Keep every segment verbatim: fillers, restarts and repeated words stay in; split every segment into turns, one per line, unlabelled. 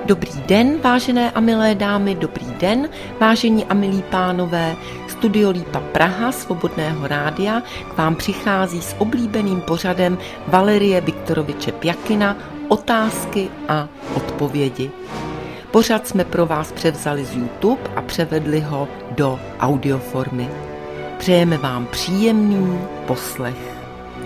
Dobrý den, vážené a milé dámy, dobrý den, vážení a milí pánové. Studio Lípa Praha Svobodného rádia k vám přichází s oblíbeným pořadem Valerie Viktoroviče Pjakina Otázky a odpovědi. Pořad jsme pro vás převzali z YouTube a převedli ho do audioformy. Přejeme vám příjemný poslech.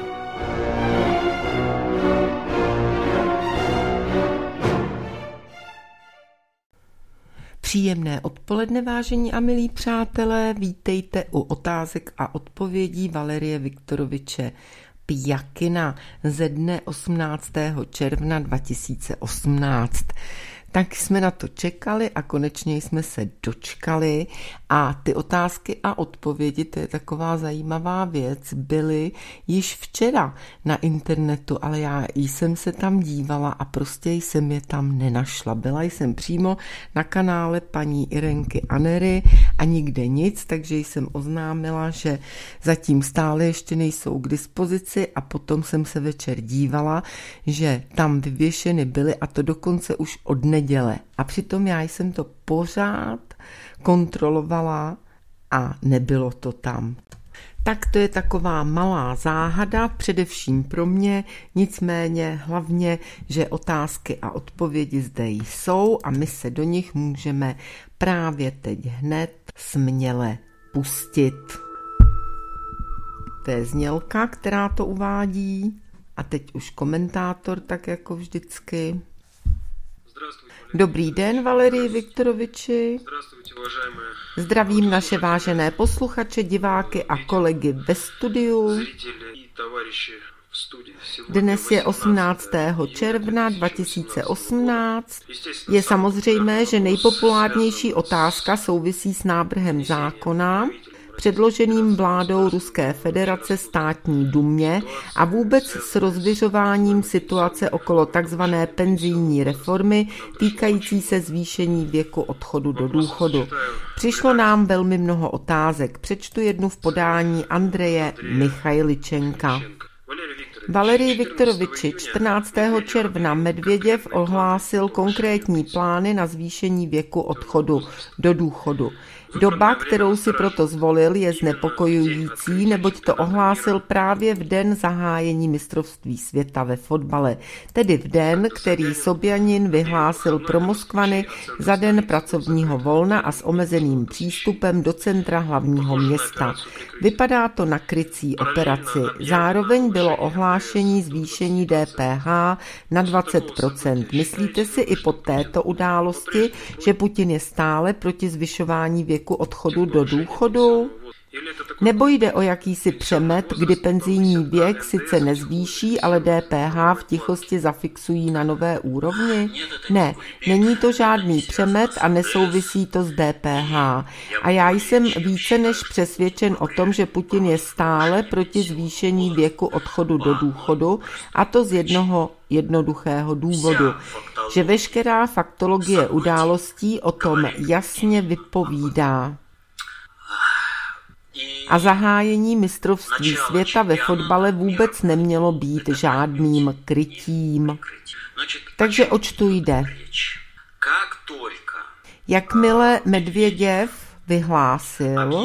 Příjemné odpoledne, vážení a milí přátelé, vítejte u otázek a odpovědí Valerie Viktoroviče Pjakina ze dne osmnáctého června dva tisíce osmnáct. Tak jsme na to čekali a konečně jsme se dočkali a ty otázky a odpovědi, to je taková zajímavá věc, byly již včera na internetu, ale já jsem se tam dívala a prostě jsem je tam nenašla. Byla jsem přímo na kanále paní Irenky Anery a nikde nic, takže jsem oznámila, že zatím stále ještě nejsou k dispozici a potom jsem se večer dívala, že tam vyvěšeny byly a to dokonce už od neděle. A přitom já jsem to pořád kontrolovala a nebylo to tam. Tak to je taková malá záhada, především pro mě, nicméně hlavně, že otázky a odpovědi zde jsou a my se do nich můžeme právě teď hned směle pustit. To je znělka, která to uvádí a teď už komentátor, tak jako vždycky. Dobrý den, Valerii Viktoroviči. Zdravím naše vážené posluchače, diváky a kolegy ve studiu. Dnes je osmnáctého června dva tisíce osmnáct. Je samozřejmé, že nejpopulárnější otázka souvisí s návrhem zákona, předloženým vládou Ruské federace státní dumě a vůbec s rozviřováním situace okolo takzvané penzijní reformy týkající se zvýšení věku odchodu do důchodu. Přišlo nám velmi mnoho otázek. Přečtu jednu v podání Andreje Michajličenka. Valerii Viktoroviči, čtrnáctého června Medvěděv ohlásil konkrétní plány na zvýšení věku odchodu do důchodu. Doba, kterou si proto zvolil, je znepokojující, neboť to ohlásil právě v den zahájení mistrovství světa ve fotbale, tedy v den, který Sobjanin vyhlásil pro Moskvany za den pracovního volna a s omezeným přístupem do centra hlavního města. Vypadá to na krycí operaci. Zároveň bylo ohlášení zvýšení D P H na dvacet procent. Myslíte si i po této události, že Putin je stále proti zvyšování věku odchodu do důchodu? Nebo jde o jakýsi přemet, kdy penzijní věk sice nezvýší, ale D P H v tichosti zafixují na nové úrovni? Ne, není to žádný přemet a nesouvisí to s D P H. A já jsem více než přesvědčen o tom, že Putin je stále proti zvýšení věku odchodu do důchodu, a to z jednoho jednoduchého důvodu, že veškerá faktologie událostí o tom jasně vypovídá. A zahájení mistrovství světa ve fotbale vůbec nemělo být žádným krytím. Takže oč tu jde? Jakmile Medvěděv vyhlásil,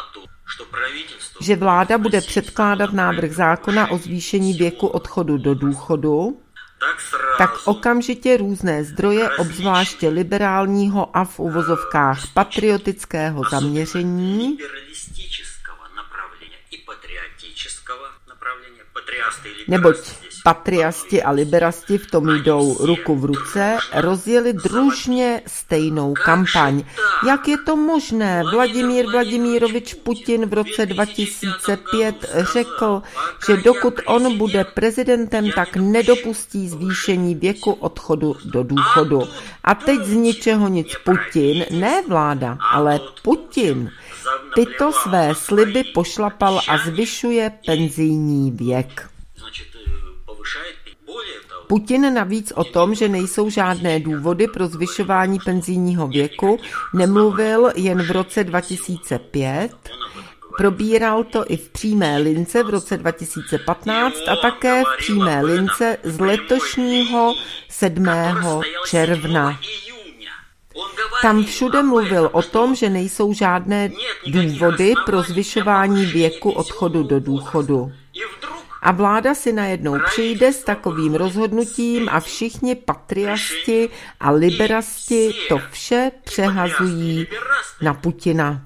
že vláda bude předkládat návrh zákona o zvýšení věku odchodu do důchodu, tak okamžitě různé zdroje, obzvláště liberálního a v uvozovkách patriotického zaměření, neboť patriasti a liberasti v tom jdou ruku v ruce, rozjeli družně stejnou kampaň. Jak je to možné? Vladimír Vladimírovič Putin v roce dva tisíce pět řekl, že dokud on bude prezidentem, tak nedopustí zvýšení věku odchodu do důchodu. A teď z ničeho nic Putin, ne vláda, ale Putin, tyto své sliby pošlapal a zvyšuje penzijní věk. Putin navíc o tom, že nejsou žádné důvody pro zvyšování penzijního věku, nemluvil jen v roce dva tisíce pět, Probíral to i v přímé lince v roce dva tisíce patnáct a také v přímé lince z letošního sedmého června. Tam všude mluvil o tom, že nejsou žádné důvody pro zvyšování věku odchodu do důchodu. A vláda si najednou přijde s takovým rozhodnutím a všichni patriasti a liberasti to vše přehazují na Putina.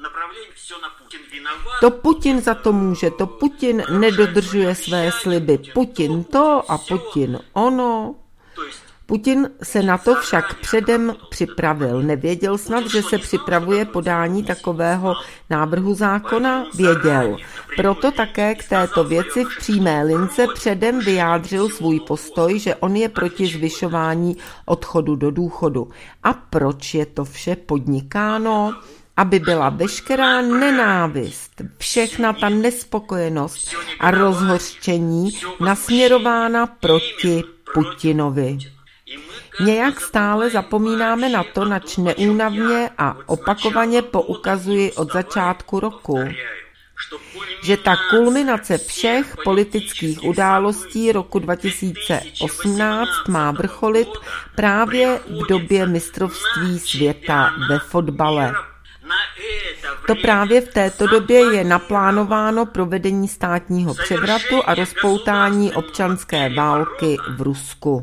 To Putin za to může, to Putin nedodržuje své sliby. Putin to a Putin ono. Putin se na to však předem připravil. Nevěděl snad, že se připravuje podání takového návrhu zákona? Věděl. Proto také k této věci v přímé lince předem vyjádřil svůj postoj, že on je proti zvyšování odchodu do důchodu. A proč je to vše podnikáno? Aby byla veškerá nenávist, všechna ta nespokojenost a rozhořčení nasměrována proti Putinovi. Nějak stále zapomínáme na to, nač neúnavně a opakovaně poukazuji od začátku roku, že ta kulminace všech politických událostí roku dva tisíce osmnáct má vrcholit právě v době mistrovství světa ve fotbale. To právě v této době je naplánováno provedení státního převratu a rozpoutání občanské války v Rusku.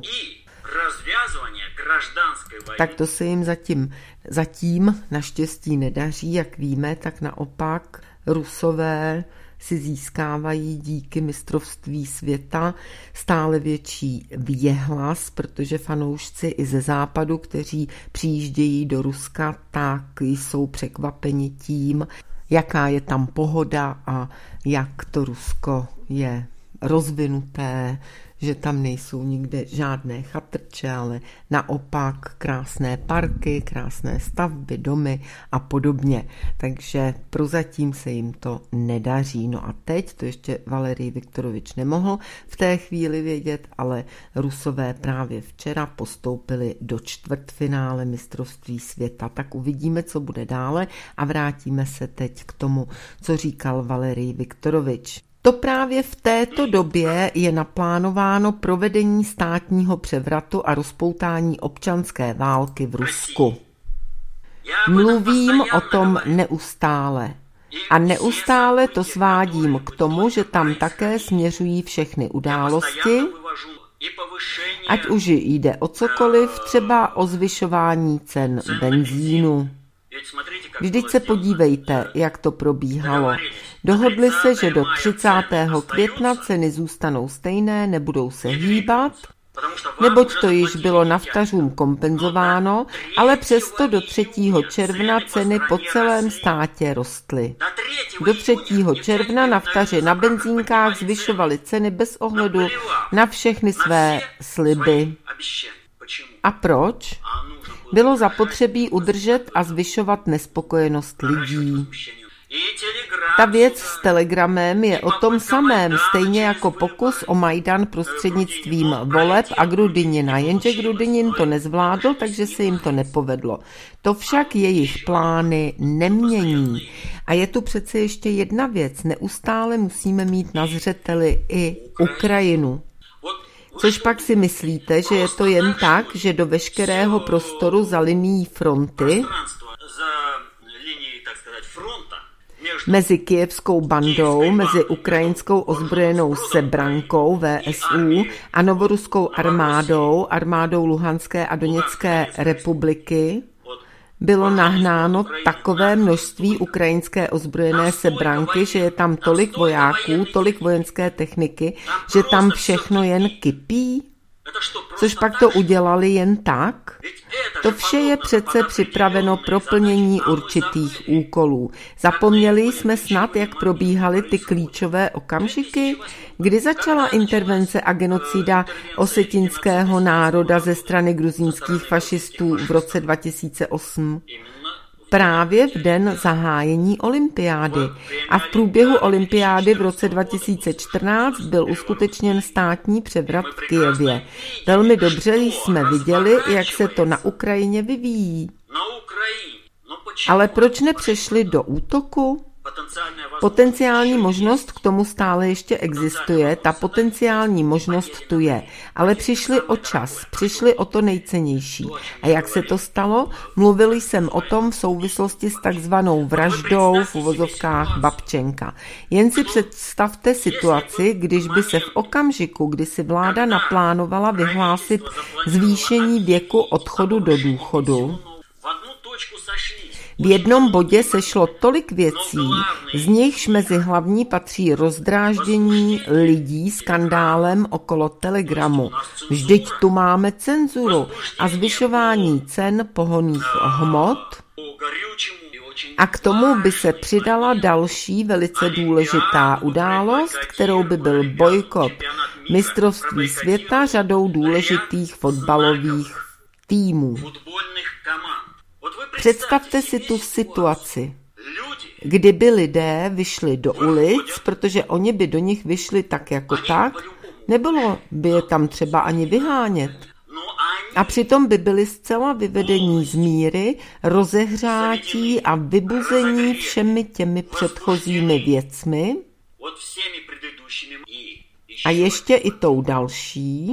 Tak to se jim zatím, zatím naštěstí nedaří, jak víme, tak naopak Rusové si získávají díky mistrovství světa stále větší věhlas, protože fanoušci i ze západu, kteří přijíždějí do Ruska, tak jsou překvapeni tím, jaká je tam pohoda a jak to Rusko je rozvinuté, že tam nejsou nikde žádné chatrče, ale naopak krásné parky, krásné stavby, domy a podobně. Takže prozatím se jim to nedaří. No a teď, to ještě Valerij Viktorovič nemohl v té chvíli vědět, ale Rusové právě včera postoupili do čtvrtfinále mistrovství světa. Tak uvidíme, co bude dále a vrátíme se teď k tomu, co říkal Valerij Viktorovič. To právě v této době je naplánováno provedení státního převratu a rozpoutání občanské války v Rusku. Mluvím o tom neustále. A neustále to svádím k tomu, že tam také směřují všechny události, ať už jde o cokoliv, třeba o zvyšování cen benzínu. Vždyť se podívejte, jak to probíhalo. Dohodli se, že do třicátého května ceny zůstanou stejné, nebudou se hýbat, neboť to již bylo naftařům kompenzováno, ale přesto do třetího června ceny po celém státě rostly. Do třetího června naftaři na benzínkách zvyšovali ceny bez ohledu na všechny své sliby. A proč? Bylo zapotřebí udržet a zvyšovat nespokojenost lidí. Ta věc s telegramem je o tom samém, stejně jako pokus o Majdan prostřednictvím voleb a Grudinina, jenže Grudinin to nezvládl, takže se jim to nepovedlo. To však jejich plány nemění. A je tu přece ještě jedna věc, neustále musíme mít na zřeteli i Ukrajinu. Což pak si myslíte, že je to jen tak, že do veškerého prostoru za linií fronty mezi kyjevskou bandou, mezi ukrajinskou ozbrojenou Sebrankou V S U a novoruskou armádou, armádou Luhanské a Doněcké republiky, bylo nahnáno takové množství ukrajinské ozbrojené Sebranky, že je tam tolik vojáků, tolik vojenské techniky, že tam všechno jen kypí? Což pak to udělali jen tak? To vše je přece připraveno pro plnění určitých úkolů. Zapomněli jsme snad, jak probíhaly ty klíčové okamžiky, kdy začala intervence a genocida osetinského národa ze strany gruzínských fašistů v roce dva tisíce osm. Právě v den zahájení olympiády. A v průběhu olympiády v roce dva tisíce čtrnáct byl uskutečněn státní převrat v Kyjevě. Velmi dobře jsme viděli, jak se to na Ukrajině vyvíjí. Ale proč nepřešli do útoku? Potenciální možnost k tomu stále ještě existuje, ta potenciální možnost tu je, ale přišli o čas, přišli o to nejcennější. A jak se to stalo? Mluvil jsem o tom v souvislosti s takzvanou vraždou v uvozovkách Babčenka. Jen si představte situaci, když by se v okamžiku, kdy si vláda naplánovala vyhlásit zvýšení věku odchodu do důchodu, v jednom bodě sešlo tolik věcí, z nichž mezi hlavní patří rozdráždění lidí skandálem okolo Telegramu. Vždyť tu máme cenzuru a zvyšování cen pohonných hmot. A k tomu by se přidala další velice důležitá událost, kterou by byl bojkot mistrovství světa řadou důležitých fotbalových týmů. Představte si tu situaci, kdyby lidé vyšli do ulic, protože oni by do nich vyšli tak jako tak, nebylo by je tam třeba ani vyhánět. A přitom by byli zcela vyvedení z míry, rozehřátí a vybuzení všemi těmi předchozími věcmi a ještě i tou další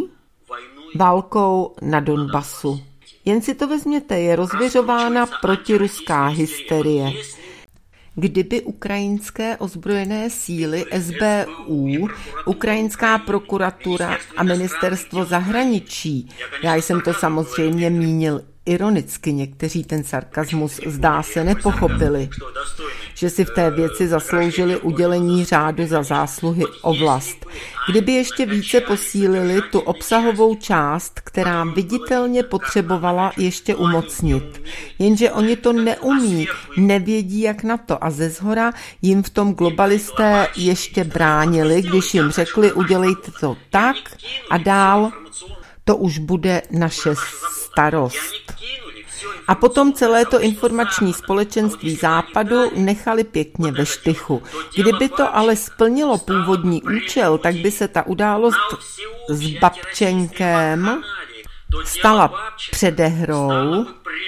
válkou na Donbasu. Jen si to vezměte, je rozviřována protiruská hysterie. Kdyby ukrajinské ozbrojené síly S B U, ukrajinská prokuratura a ministerstvo zahraničí, já jsem to samozřejmě mínil ironicky, někteří ten sarkazmus zdá se nepochopili, že si v té věci zasloužili udělení řádu za zásluhy o vlast. Kdyby ještě více posílili tu obsahovou část, která viditelně potřebovala ještě umocnit. Jenže oni to neumí, nevědí jak na to a ze zhora jim v tom globalisté ještě bránili, když jim řekli udělejte to tak a dál, to už bude naše starost. A potom celé to informační společenství západu nechali pěkně ve štychu. Kdyby to ale splnilo původní účel, tak by se ta událost s Babčenkem stala předehrou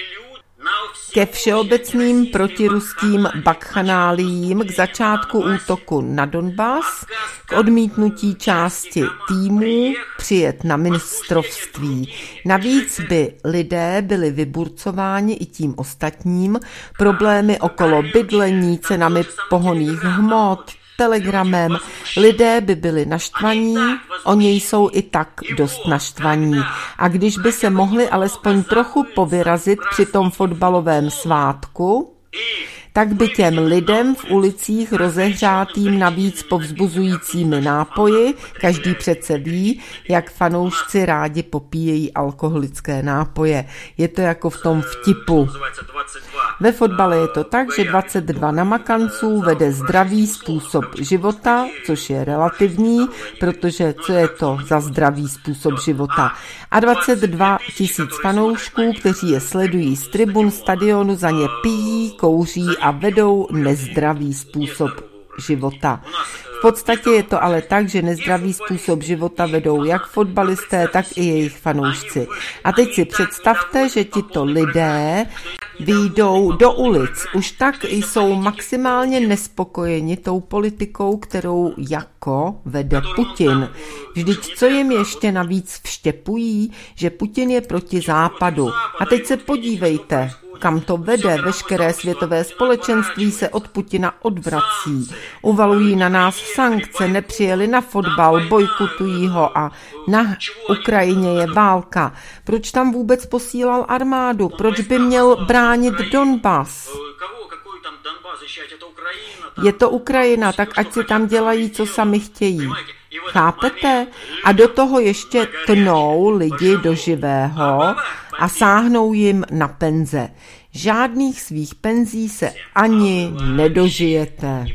ke všeobecným protiruským bakchanáliím, k začátku útoku na Donbas, k odmítnutí části týmů přijet na mistrovství. Navíc by lidé byli vyburcováni i tím ostatním, problémy okolo bydlení, cenami pohonných hmot, Telegramem, lidé by byli naštvaní, oni jsou i tak dost naštvaní. A když by se mohli alespoň trochu povyrazit při tom fotbalovém svátku, tak by těm lidem v ulicích rozehřátým navíc povzbuzujícími nápoji, každý přece ví, jak fanoušci rádi popíjejí alkoholické nápoje. Je to jako v tom vtipu. Ve fotbale je to tak, že dvacet dva namakanců vede zdravý způsob života, což je relativní, protože co je to za zdravý způsob života? A dvacet dva tisíc fanoušků, kteří je sledují z tribun stadionu, za ně pijí, kouří a vedou nezdravý způsob života. V podstatě je to ale tak, že nezdravý způsob života vedou jak fotbalisté, tak i jejich fanoušci. A teď si představte, že tito lidé vyjdou do ulic. Už tak jsou maximálně nespokojeni tou politikou, kterou jako vede Putin. Vždyť co jim ještě navíc vštěpují, že Putin je proti západu. A teď se podívejte, kam to vede, veškeré světové společenství se od Putina odvrací. Uvalují na nás sankce, nepřijeli na fotbal, bojkotují ho a na Ukrajině je válka. Proč tam vůbec posílal armádu? Proč by měl bránit Donbas? Je to Ukrajina, tak ať si tam dělají, co sami chtějí. Chápete? A do toho ještě tnou lidi do živého a sáhnou jim na penze. Žádných svých penzí se ani nedožijete.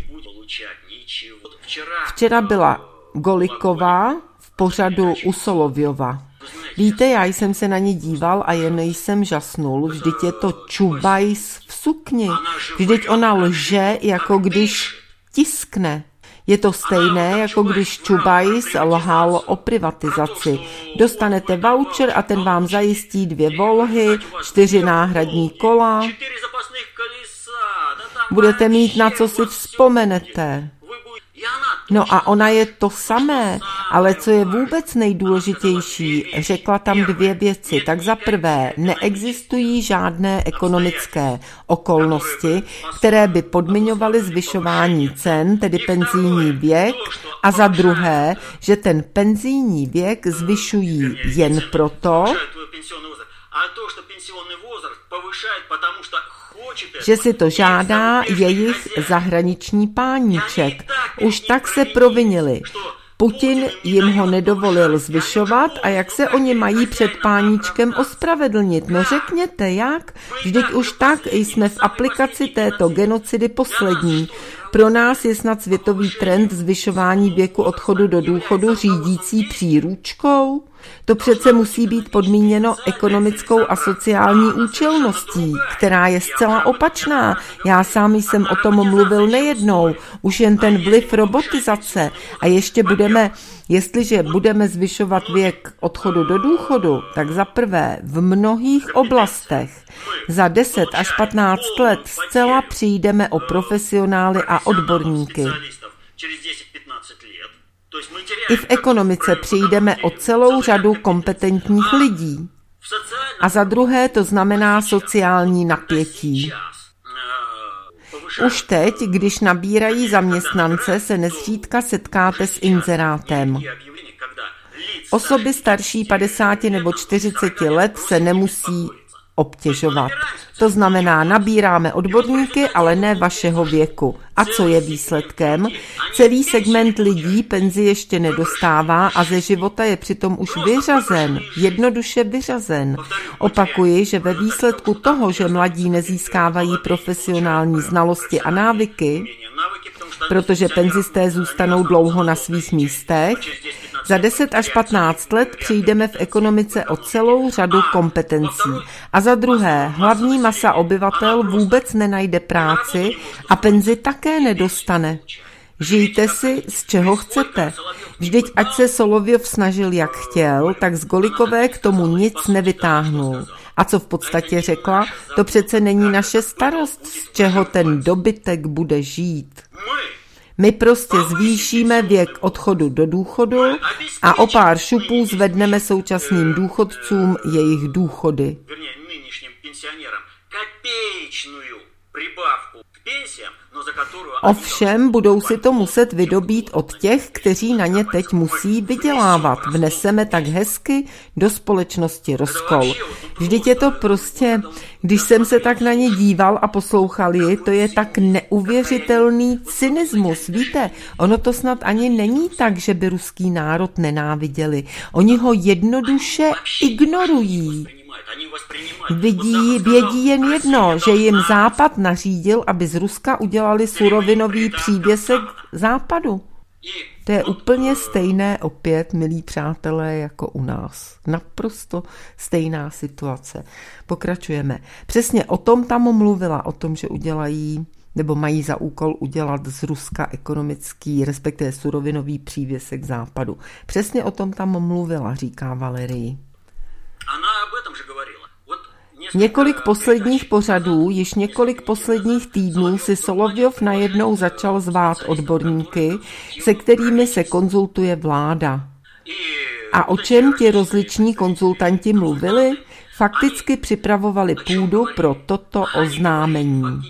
Včera byla Goliková v pořadu u Solovjova. Víte, já jsem se na ní díval a jen jsem žasnul. Vždyť je to Čubajs v sukni. Vždyť ona lže, jako když tiskne. Je to stejné, jako když Čubajs lhal o privatizaci. Dostanete voucher a ten vám zajistí dvě Volhy, čtyři náhradní kola. Budete mít na co si vzpomenete. No a ona je to samé, ale co je vůbec nejdůležitější, řekla tam dvě věci. Tak za prvé, neexistují žádné ekonomické okolnosti, které by podmiňovaly zvyšování cen, tedy penzijní věk, a za druhé, že ten penzijní věk zvyšují jen proto, že si to žádá jejich zahraniční páníček. Už tak se provinili. Putin jim ho nedovolil zvyšovat a jak se oni mají před páníčkem ospravedlnit? No řekněte jak? Vždyť už tak jsme v aplikaci této genocidy poslední. Pro nás je snad světový trend zvyšování věku odchodu do důchodu řídící příručkou? To přece musí být podmíněno ekonomickou a sociální účelností, která je zcela opačná. Já sám jsem o tom mluvil nejednou. Už jen ten vliv robotizace. A ještě budeme, jestliže budeme zvyšovat věk odchodu do důchodu, tak za prvé v mnohých oblastech za deset až patnáct let zcela přijdeme o profesionály a odborníky. I v ekonomice přijdeme o celou řadu kompetentních lidí. A za druhé to znamená sociální napětí. Už teď, když nabírají zaměstnance, se nezřídka setkáte s inzerátem. Osoby starší padesáti nebo čtyřiceti let se nemusí obtěžovat. To znamená, nabíráme odborníky, ale ne vašeho věku. A co je výsledkem? Celý segment lidí penzi ještě nedostává a ze života je přitom už vyřazen, jednoduše vyřazen. Opakuji, že ve výsledku toho, že mladí nezískávají profesionální znalosti a návyky, protože penzisté zůstanou dlouho na svých místech, za deset až patnáct let přijdeme v ekonomice o celou řadu kompetencí. A za druhé, hlavní masa obyvatel vůbec nenajde práci a penzi také nedostane. Žijte si, z čeho chcete. Vždyť ať se Solověv snažil jak chtěl, tak z Golikové k tomu nic nevytáhnul. A co v podstatě řekla, to přece není naše starost, z čeho ten dobytek bude žít. My prostě zvýšíme věk odchodu do důchodu a o pár šupů zvedneme současným důchodcům jejich důchody. Ovšem budou si to muset vydobít od těch, kteří na ně teď musí vydělávat. Vneseme tak hezky do společnosti rozkol. Vždyť je to prostě, když jsem se tak na ně díval a poslouchal ji, to je tak neuvěřitelný cynismus. Víte, ono to snad ani není tak, že by ruský národ nenáviděli. Oni ho jednoduše ignorují. Vidí, vědí jen jedno, že jim Západ nařídil, aby z Ruska udělali surovinový přívěsek Západu. To je úplně stejné opět, milí přátelé, jako u nás. Naprosto stejná situace. Pokračujeme. Přesně o tom tam mluvila, o tom, že udělají, nebo mají za úkol udělat z Ruska ekonomický, respektive surovinový přívěsek Západu. Přesně o tom tam mluvila, říká Valerii. Několik posledních pořadů, již několik posledních týdnů si Solověv najednou začal zvát odborníky, se kterými se konzultuje vláda. A o čem ti rozliční konzultanti mluvili? Fakticky připravovali půdu pro toto oznámení.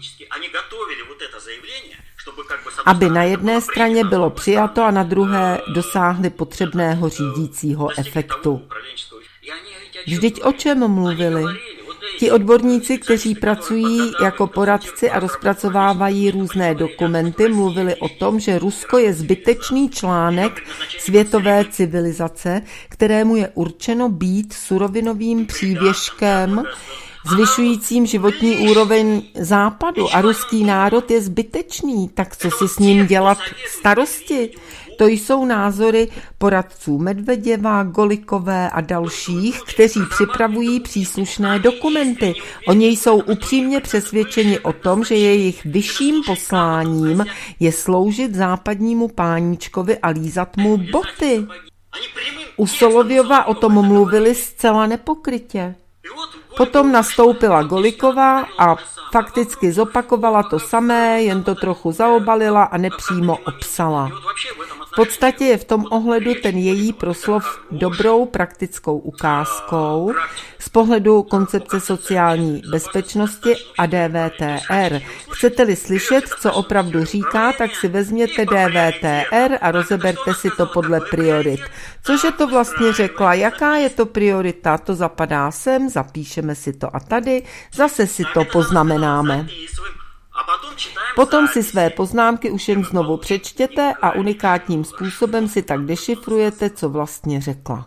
Aby na jedné straně bylo přijato a na druhé dosáhli potřebného řídícího efektu. Vždyť o čem mluvili? Ti odborníci, kteří pracují jako poradci a rozpracovávají různé dokumenty, mluvili o tom, že Rusko je zbytečný článek světové civilizace, kterému je určeno být surovinovým přívěškem, zvyšujícím životní úroveň Západu a ruský národ je zbytečný, tak co si s ním dělat starosti? To jsou názory poradců Medveděva, Golikové a dalších, kteří připravují příslušné dokumenty. Oni jsou upřímně přesvědčeni o tom, že jejich vyšším posláním je sloužit západnímu páníčkovi a lízat mu boty. U Solověva o tom mluvili zcela nepokrytě. Potom nastoupila Golikova a fakticky zopakovala to samé, jen to trochu zaobalila a nepřímo obsala. V podstatě je v tom ohledu ten její proslov dobrou praktickou ukázkou z pohledu koncepce sociální bezpečnosti a D V T R. Chcete-li slyšet, co opravdu říká, tak si vezměte D V T R a rozeberte si to podle priorit. Cože to vlastně řekla, jaká je to priorita, to zapadá sem, zapíšeme si to a tady, zase si to poznamenáme. Potom si své poznámky už jen znovu přečtěte a unikátním způsobem si tak dešifrujete, co vlastně řekla.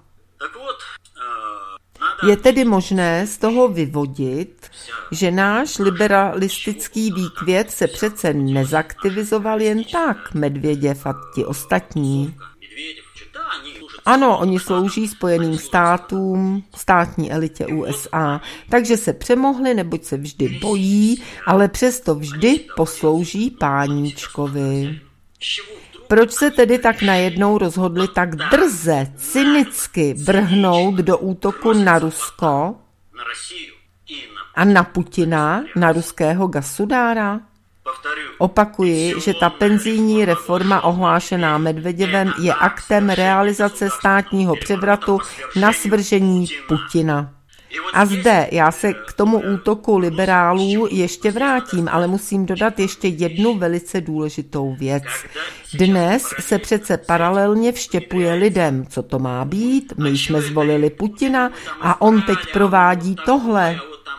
Je tedy možné z toho vyvodit, že náš liberalistický výkvět se přece nezaktivizoval jen tak, Medvěděv a ti ostatní. Ano, oni slouží Spojeným státům, státní elitě U S A, takže se přemohli, neboť se vždy bojí, ale přesto vždy poslouží páníčkovi. Proč se tedy tak najednou rozhodli tak drze, cynicky vrhnout do útoku na Rusko a na Putina, na ruského gasudára? Opakuji, že ta penzijní reforma ohlášená Medveděvem je aktem realizace státního převratu na svržení Putina. A zde já se k tomu útoku liberálů ještě vrátím, ale musím dodat ještě jednu velice důležitou věc. Dnes se přece paralelně vštěpuje lidem, co to má být, my jsme zvolili Putina a on teď provádí tohle.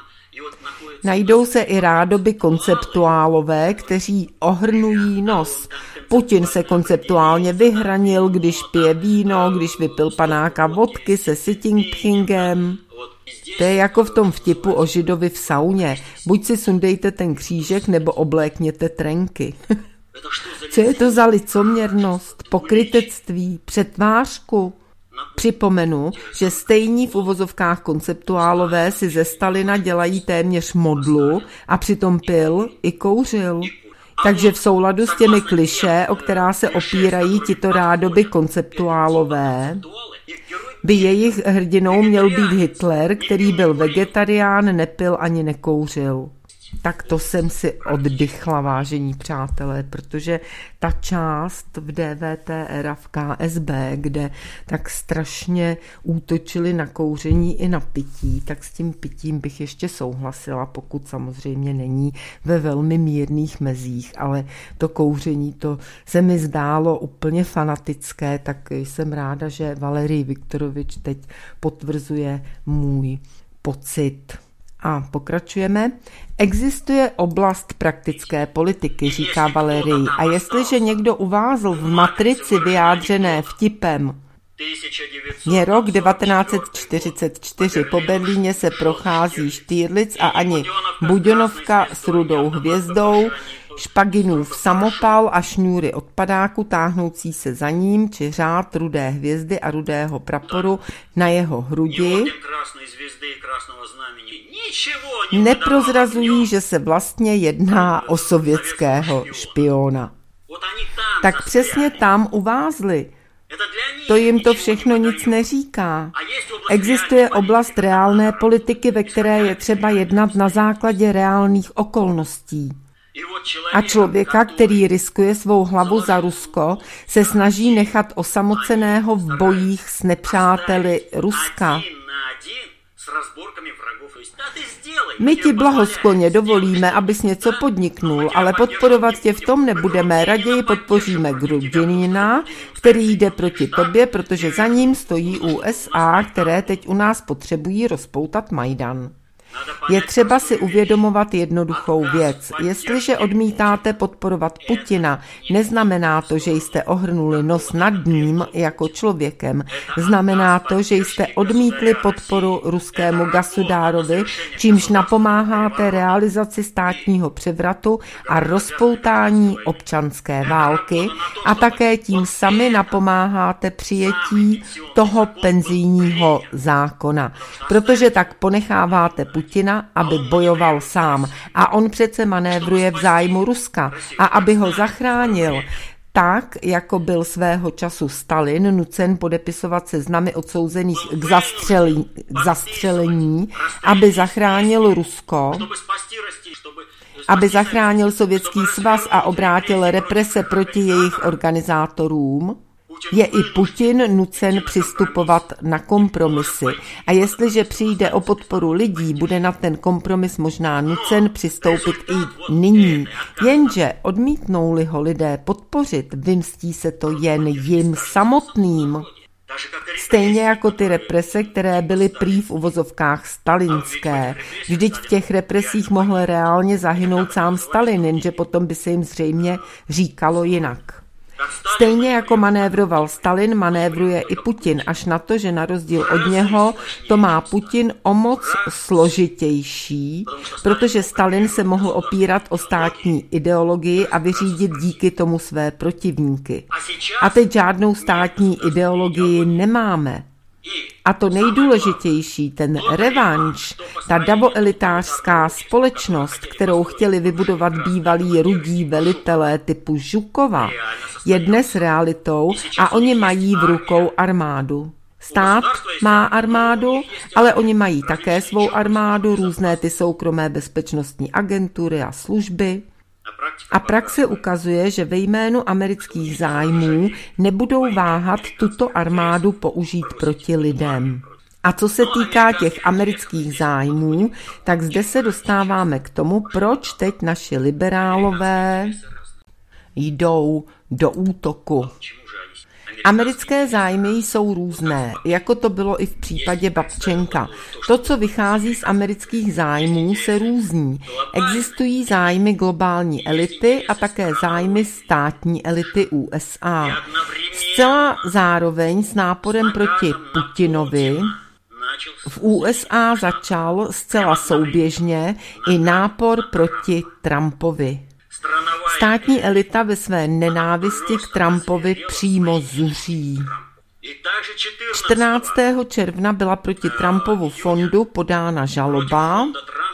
Najdou se i rádoby konceptuálové, kteří ohrnují nos. Putin se konceptuálně vyhranil, když pije víno, když vypil panáka vodky se Xi Jinpingem. To je jako v tom vtipu o Židovi v sauně. Buď si sundejte ten křížek, nebo oblékněte trenky. Co je to za licoměrnost, pokrytectví, přetvářku? Připomenu, že stejní v uvozovkách konceptuálové si ze Stalina dělají téměř modlu a přitom pil i kouřil. Takže v souladu s těmi klišé, o která se opírají tito rádoby konceptuálové, by jejich hrdinou měl být Hitler, který byl vegetarián, nepil ani nekouřil. Tak to jsem si oddychla, vážení přátelé, protože ta část v D V T R a v K S B, kde tak strašně útočili na kouření i na pití, tak s tím pitím bych ještě souhlasila, pokud samozřejmě není ve velmi mírných mezích, ale to kouření, to se mi zdálo úplně fanatické, tak jsem ráda, že Valerij Viktorovič teď potvrzuje můj pocit. A pokračujeme. Existuje oblast praktické politiky, říká Valerij, a jestliže někdo uvázl v matrici vyjádřené vtipem, je rok devatenáct set čtyřicet čtyři, po Berlíně se prochází Štýrlic a ani Buděnovka s rudou hvězdou, Špaginův samopal a šňůry od padáku táhnoucí se za ním, či řád rudé hvězdy a rudého praporu na jeho hrudi, neprozrazují, že se vlastně jedná o sovětského špiona. Tak přesně tam uvázli. To jim to všechno nic neříká. Existuje oblast reálné politiky, ve které je třeba jednat na základě reálných okolností. A člověka, který riskuje svou hlavu za Rusko, se snaží nechat osamoceného v bojích s nepřáteli Ruska. My ti blahoskloně dovolíme, abys něco podniknul, ale podporovat tě v tom nebudeme. Raději podpoříme Grudinina, který jde proti tobě, protože za ním stojí U S A, které teď u nás potřebují rozpoutat Majdan. Je třeba si uvědomovat jednoduchou věc. Jestliže odmítáte podporovat Putina, neznamená to, že jste ohrnuli nos nad ním jako člověkem. Znamená to, že jste odmítli podporu ruskému gasudárovi, čímž napomáháte realizaci státního převratu a rozpoutání občanské války a také tím sami napomáháte přijetí toho penzijního zákona. Protože tak ponecháváte Putina, aby bojoval sám. A on přece manévruje v zájmu Ruska. A aby ho zachránil, tak, jako byl svého času Stalin nucen podepisovat seznamy odsouzených k, zastřelí, k zastřelení, aby zachránil Rusko, aby zachránil Sovětský svaz a obrátil represe proti jejich organizátorům, je i Putin nucen přistupovat na kompromisy. A jestliže přijde o podporu lidí, bude na ten kompromis možná nucen přistoupit i nyní. Jenže odmítnou-li ho lidé podpořit, vymstí se to jen jim samotným. Stejně jako ty represe, které byly prý v uvozovkách stalinské. Vždyť v těch represích mohl reálně zahynout sám Stalin, jenže potom by se jim zřejmě říkalo jinak. Stejně jako manévroval Stalin, manévruje i Putin, až na to, že na rozdíl od něho to má Putin o moc složitější, protože Stalin se mohl opírat o státní ideologii a vyřídit díky tomu své protivníky. A teď žádnou státní ideologii nemáme. A to nejdůležitější, ten revanš, ta davoelitářská společnost, kterou chtěli vybudovat bývalí rudí velitelé typu Žukova, je dnes realitou a oni mají v rukou armádu. Stát má armádu, ale oni mají také svou armádu, různé ty soukromé bezpečnostní agentury a služby. A praxe ukazuje, že ve jménu amerických zájmů nebudou váhat tuto armádu použít proti lidem. A co se týká těch amerických zájmů, tak zde se dostáváme k tomu, proč teď naši liberálové jdou do útoku. Americké zájmy jsou různé, jako to bylo i v případě Babčenka. To, co vychází z amerických zájmů, se různí. Existují zájmy globální elity a také zájmy státní elity U S A. Zcela zároveň s náporem proti Putinovi v U S A začal zcela souběžně i nápor proti Trumpovi. Státní elita ve své nenávisti k Trumpovi přímo zuří. čtrnáctého června byla proti Trumpovu fondu podána žaloba.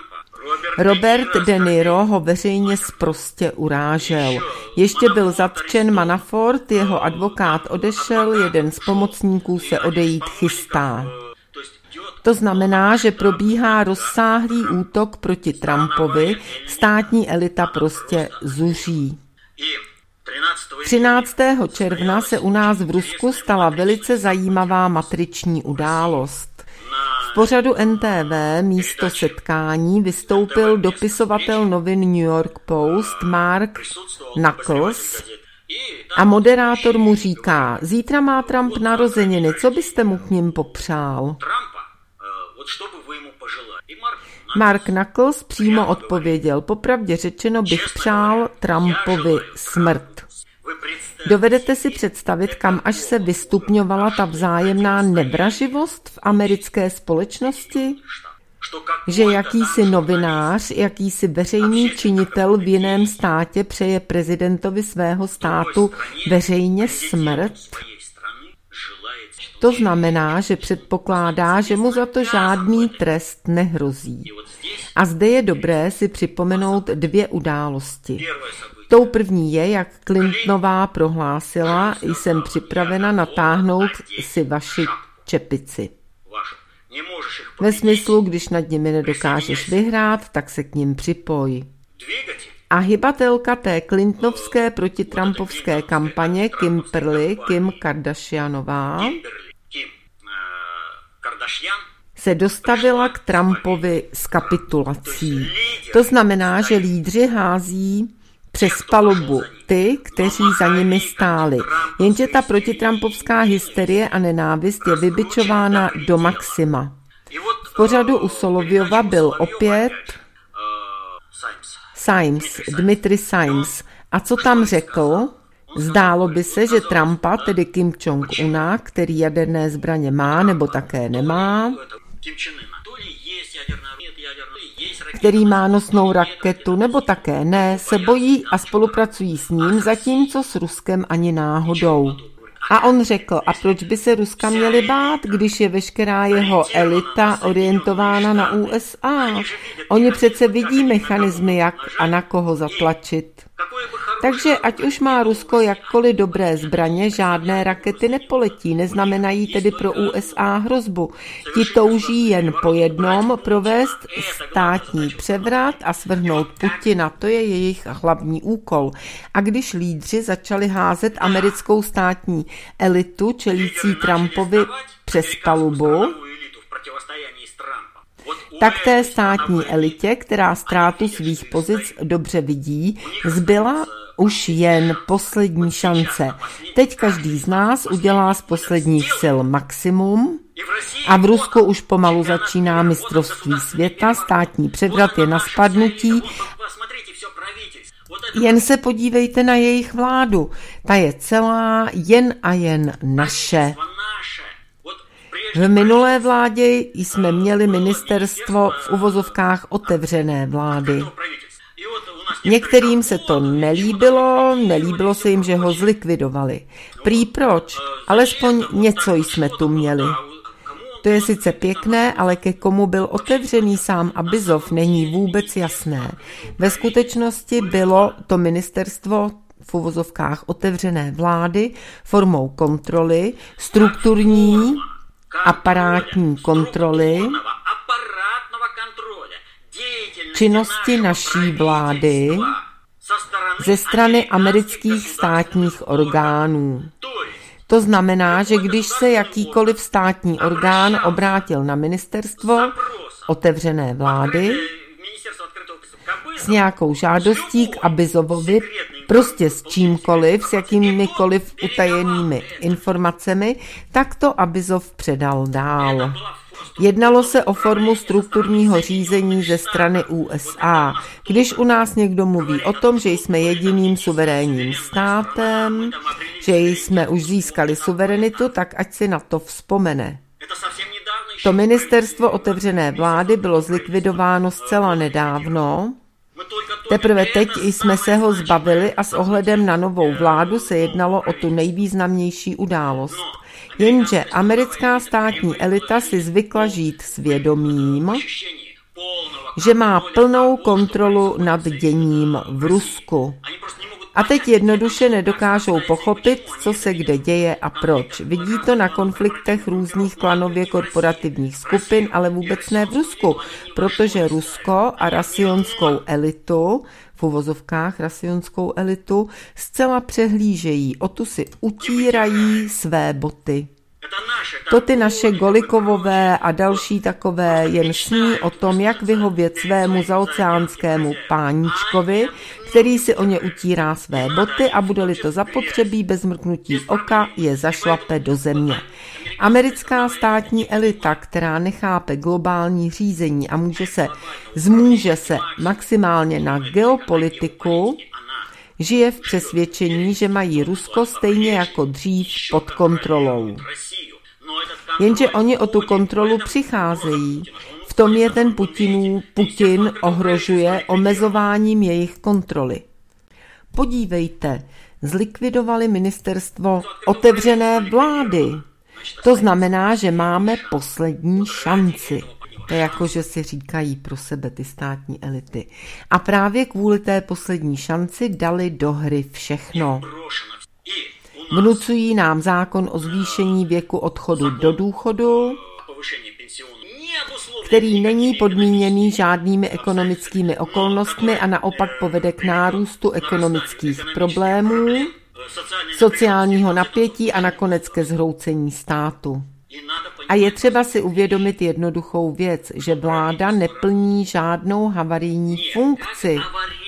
Robert De Niro ho veřejně sprostě urážel. Ještě byl zatčen Manafort, jeho advokát odešel, jeden z pomocníků se odejít chystá. To znamená, že probíhá rozsáhlý útok proti Trumpovi, státní elita prostě zuří. třináctého června se u nás v Rusku stala velice zajímavá matriční událost. V pořadu N T V místo setkání vystoupil dopisovatel novin New York Post Mark Knuckles a moderátor mu říká: zítra má Trump narozeniny, co byste mu k nim popřál? Mark Knuckles přímo odpověděl: popravdě řečeno bych přál Trumpovi smrt. Dovedete si představit, kam až se vystupňovala ta vzájemná nevraživost v americké společnosti? Že jakýsi novinář, jakýsi veřejný činitel v jiném státě přeje prezidentovi svého státu veřejně smrt? To znamená, že předpokládá, že mu za to žádný trest nehrozí. A zde je dobré si připomenout dvě události. Tou první je, jak Clintonová prohlásila: jsem připravena natáhnout si vaši čepici. Ve smyslu, když nad nimi nedokážeš vyhrát, tak se k nim připoj. A hybatelka té Clintonovské protitrampovské kampaně Kimberly, Kim Kardashianová, se dostavila k Trumpovi s kapitulací. To znamená, že lídři hází přes palubu ty, kteří za nimi stáli. Jenže ta protitrampovská hysterie a nenávist je vybičována do maxima. V pořadu u Solovjova byl opět Symes, Dmitry Symes. A co tam řekl? Zdálo by se, že Trumpa, tedy Kim Jong-una, který jaderné zbraně má nebo také nemá, který má nosnou raketu nebo také ne, se bojí a spolupracují s ním, zatímco s Ruskem ani náhodou. A on řekl: a proč by se Ruska měli bát, když je veškerá jeho elita orientována na U S A? Oni přece vidí mechanismy, jak a na koho zatlačit. Takže ať už má Rusko jakkoliv dobré zbraně, žádné rakety nepoletí, neznamenají tedy pro U S A hrozbu. Ti touží jen po jednom provést státní převrat a svrhnout Putina, to je jejich hlavní úkol. A když lídři začali házet americkou státní elitu čelící Trumpovi přes palubu, tak té státní elitě, která ztrátu svých pozic dobře vidí, zbyla už jen poslední šance. Teď každý z nás udělá z posledních sil maximum a v Rusku už pomalu začíná mistrovství světa, státní převrat je na spadnutí. Jen se podívejte na jejich vládu, ta je celá jen a jen naše. V minulé vládě jsme měli ministerstvo v uvozovkách otevřené vlády. Některým se to nelíbilo, nelíbilo se jim, že ho zlikvidovali. Prý proč? Alespoň něco jsme tu měli. To je sice pěkné, ale ke komu byl otevřený sám Abizov, není vůbec jasné. Ve skutečnosti bylo to ministerstvo v uvozovkách otevřené vlády formou kontroly, strukturní aparátní kontroly činnosti naší vlády ze strany amerických státních orgánů. To znamená, že když se jakýkoliv státní orgán obrátil na ministerstvo otevřené vlády s nějakou žádostí k Abizovovi, prostě s čímkoliv, s jakýmikoliv utajenými informacemi, tak to Abizov předal dál. Jednalo se o formu strukturního řízení ze strany U S A. Když u nás někdo mluví o tom, že jsme jediným suverénním státem, že jsme už získali suverenitu, tak ať si na to vzpomene. To ministerstvo otevřené vlády bylo zlikvidováno zcela nedávno. Teprve teď jsme se ho zbavili a s ohledem na novou vládu se jednalo o tu nejvýznamnější událost. Jenže americká státní elita si zvykla žít s vědomím, že má plnou kontrolu nad děním v Rusku. A teď jednoduše nedokážou pochopit, co se kde děje a proč. Vidí to na konfliktech různých klanově korporativních skupin, ale vůbec ne v Rusku, protože Rusko a rasionskou elitu, v uvozovkách rasionskou elitu, zcela přehlížejí, o tu si utírají své boty. To ty naše Golikovové a další takové jen sní o tom, jak vyhovět svému zaoceánskému páníčkovi, který si o ně utírá své boty a bude-li to zapotřebí bez mrknutí oka, je zašlape do země. Americká státní elita, která nechápe globální řízení a může se, zmůže se maximálně na geopolitiku, žije v přesvědčení, že mají Rusko stejně jako dřív pod kontrolou. Jenže oni o tu kontrolu přicházejí. V tom je ten Putinů, Putin ohrožuje omezováním jejich kontroly. Podívejte, zlikvidovali ministerstvo otevřené vlády. To znamená, že máme poslední šanci. To je jako, že si říkají pro sebe ty státní elity. A právě kvůli té poslední šanci dali do hry všechno. Vnucují nám zákon o zvýšení věku odchodu do důchodu, který není podmíněný žádnými ekonomickými okolnostmi a naopak povede k nárůstu ekonomických problémů, sociálního napětí a nakonec ke zhroucení státu. A je třeba si uvědomit jednoduchou věc, že vláda neplní žádnou havarijní funkci.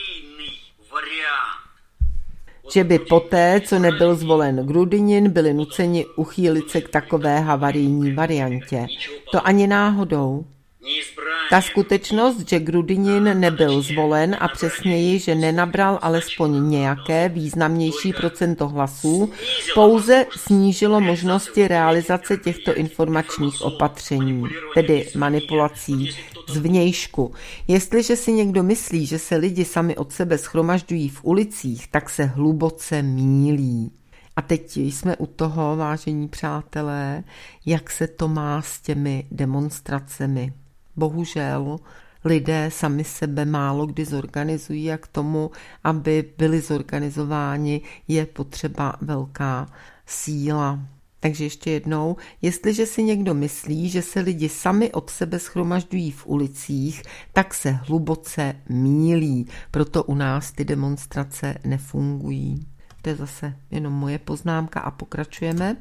Že by poté, co nebyl zvolen Grudynin, byli nuceni uchýlit se k takové havarijní variantě. To ani náhodou. Ta skutečnost, že Grudynin nebyl zvolen a přesněji, že nenabral alespoň nějaké významnější procento hlasů, pouze snížilo možnosti realizace těchto informačních opatření, tedy manipulací zvnějšku. Jestliže si někdo myslí, že se lidi sami od sebe shromažďují v ulicích, tak se hluboce mýlí. A teď jsme u toho, vážení přátelé, jak se to má s těmi demonstracemi. Bohužel lidé sami sebe málo kdy zorganizují a k tomu, aby byli zorganizováni, je potřeba velká síla. Takže ještě jednou, jestliže si někdo myslí, že se lidi sami od sebe shromažďují v ulicích, tak se hluboce mýlí. Proto u nás ty demonstrace nefungují. To je zase jenom moje poznámka a pokračujeme.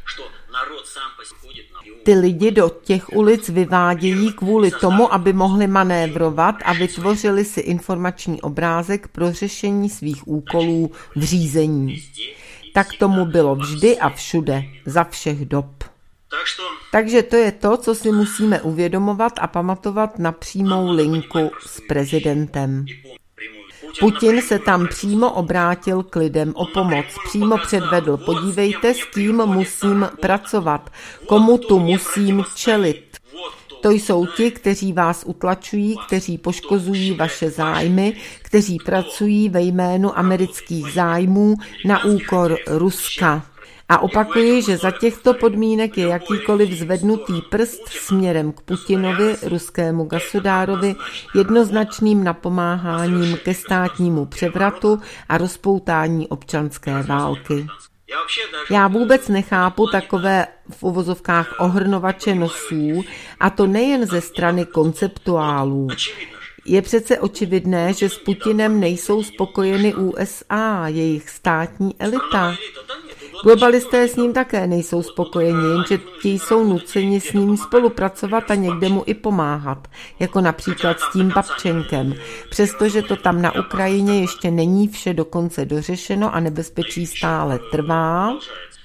Ty lidi do těch ulic vyvádějí kvůli tomu, aby mohli manévrovat a vytvořili si informační obrázek pro řešení svých úkolů v řízení. Tak tomu bylo vždy a všude, za všech dob. Takže to je to, co si musíme uvědomovat a pamatovat na přímou linku s prezidentem. Putin se tam přímo obrátil k lidem o pomoc, přímo předvedl, podívejte, s kým musím pracovat, komu tu musím čelit. To jsou ti, kteří vás utlačují, kteří poškozují vaše zájmy, kteří pracují ve jménu amerických zájmů na úkor Ruska. A opakuji, že za těchto podmínek je jakýkoliv zvednutý prst směrem k Putinovi, ruskému gasodárovi, jednoznačným napomáháním ke státnímu převratu a rozpoutání občanské války. Já vůbec nechápu takové v uvozovkách ohrnovače nosů, a to nejen ze strany konceptuálů. Je přece očividné, že s Putinem nejsou spokojeny U S A, jejich státní elita. Globalisté s ním také nejsou spokojeni, jenže ti jsou nuceni s ním spolupracovat a někde mu i pomáhat, jako například s tím Babčenkem. Přestože to tam na Ukrajině ještě není vše dokonce dořešeno a nebezpečí stále trvá,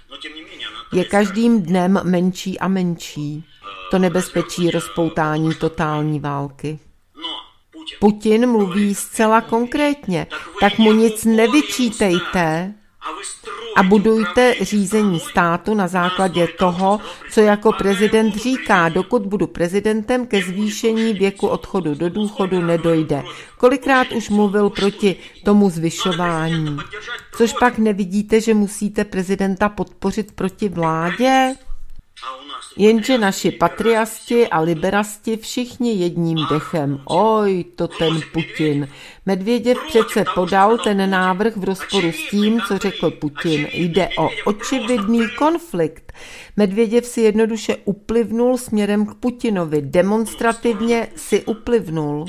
je každým dnem menší a menší. To nebezpečí rozpoutání totální války. Putin mluví zcela konkrétně, tak mu nic nevyčítejte a budujte řízení státu na základě toho, co jako prezident říká, dokud budu prezidentem, ke zvýšení věku odchodu do důchodu nedojde. Kolikrát už mluvil proti tomu zvyšování. Což pak nevidíte, že musíte prezidenta podpořit proti vládě? Jenže naši patriasti a liberasti všichni jedním dechem. Oj, to ten Putin. Medvěděv přece podal ten návrh v rozporu s tím, co řekl Putin. Jde o očividný konflikt. Medvěděv si jednoduše uplivnul směrem k Putinovi. Demonstrativně si uplivnul.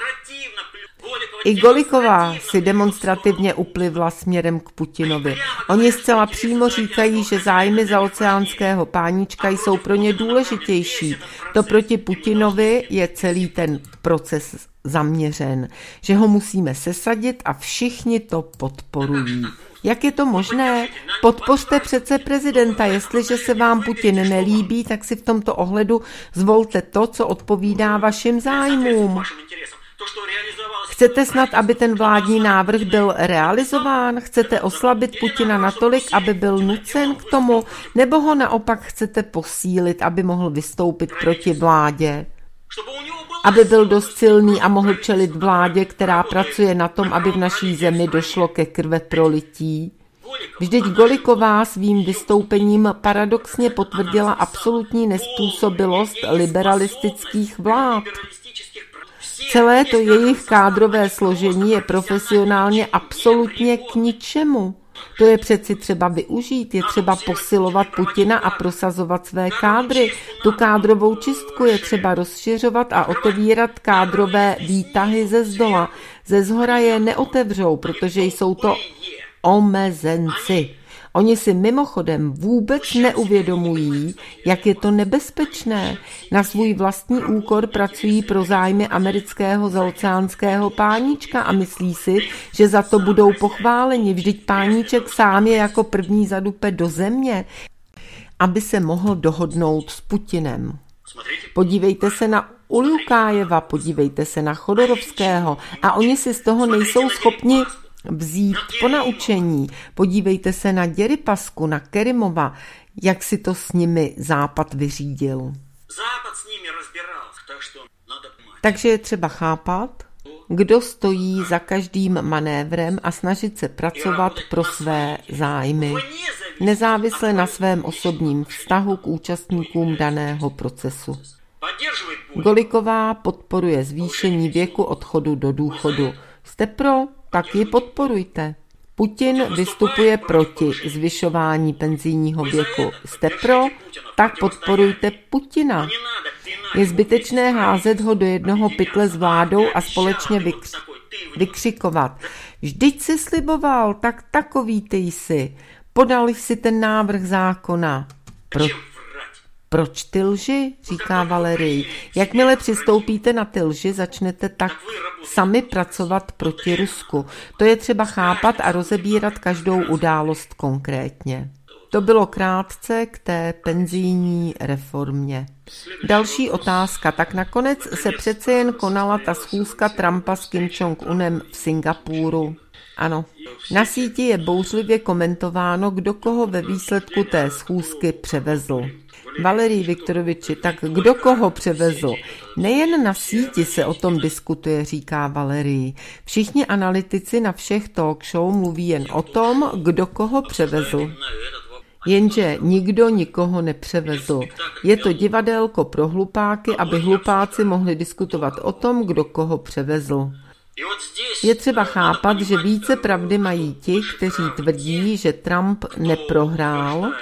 I Goliková si demonstrativně uplivla směrem k Putinovi. Oni zcela přímo říkají, že zájmy zaoceánského páníčka jsou pro ně důležitější. To proti Putinovi je celý ten proces zaměřen, že ho musíme sesadit a všichni to podporují. Jak je to možné? Podpořte přece prezidenta, jestliže se vám Putin nelíbí, tak si v tomto ohledu zvolte to, co odpovídá vašim zájmům. Chcete snad, aby ten vládní návrh byl realizován? Chcete oslabit Putina natolik, aby byl nucen k tomu? Nebo ho naopak chcete posílit, aby mohl vystoupit proti vládě? Aby byl dost silný a mohl čelit vládě, která pracuje na tom, aby v naší zemi došlo ke krveprolití? Vždyť Goliková svým vystoupením paradoxně potvrdila absolutní nezpůsobilost liberalistických vlád. Celé to jejich kádrové složení je profesionálně absolutně k ničemu. To je přeci třeba využít, je třeba posilovat Putina a prosazovat své kádry. Tu kádrovou čistku je třeba rozšiřovat a otevírat kádrové výtahy ze zdola. Ze zhora je neotevřou, protože jsou to omezenci. Oni si mimochodem vůbec neuvědomují, jak je to nebezpečné. Na svůj vlastní úkor pracují pro zájmy amerického zaoceánského páníčka a myslí si, že za to budou pochváleni. Vždyť páníček sám je jako první zadupe do země, aby se mohl dohodnout s Putinem. Podívejte se na Uljukájeva, podívejte se na Chodorovského a oni si z toho nejsou schopni vzít ponaučení. Podívejte se na Děrypasku, na Kerimova, jak si to s nimi Západ vyřídil. Takže je třeba chápat, kdo stojí za každým manévrem a snažit se pracovat pro své zájmy, nezávisle na svém osobním vztahu k účastníkům daného procesu. Goliková podporuje zvýšení věku odchodu do důchodu. Jste pro? Tak ji podporujte. Putin vystupuje proti zvyšování penzijního věku. Jste pro? Tak podporujte Putina. Je zbytečné házet ho do jednoho pytle s vládou a společně vykř- vykřikovat. Vždyť si sliboval, tak takový ty jsi. Podal jsi ten návrh zákona. Pro... Proč ty lži, říká Valerij. Jakmile přistoupíte na ty lži, začnete tak sami pracovat proti Rusku. To je třeba chápat a rozebírat každou událost konkrétně. To bylo krátce k té penzijní reformě. Další otázka. Tak nakonec se přece jen konala ta schůzka Trumpa s Kim Jong-unem v Singapuru. Ano, na síti je bouřlivě komentováno, kdo koho ve výsledku té schůzky převezl. Valerij Viktoroviči, tak kdo koho převezl? Nejen na síti se o tom diskutuje, říká Valerij. Všichni analytici na všech talk show mluví jen o tom, kdo koho převezl. Jenže nikdo nikoho nepřevezl. Je to divadélko pro hlupáky, aby hlupáci mohli diskutovat o tom, kdo koho převezl. Je třeba chápat, že více pravdy mají ti, kteří tvrdí, že Trump neprohrál,